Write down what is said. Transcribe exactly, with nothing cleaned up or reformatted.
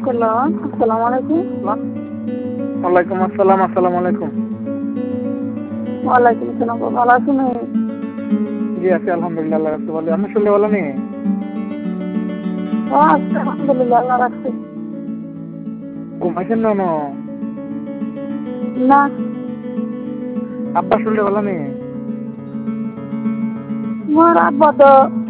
করলাম। আসসালামু আলাইকুম। ওয়ালাইকুম আসসালাম। আসসালামু আলাইকুম। ওয়ালাইকুম আসসালাম। ভালো আছেন? জি আছি আলহামদুলিল্লাহ, আল্লাহ রাখছে ভালো। আমি শুনলে ভালো নেই? ও আচ্ছা, আলহামদুলিল্লাহ, আল্লাহ রাখছে। ঘুমাইছেন না? না, আব্বা শুনলে ভালো নেই? মোর আব্বা তো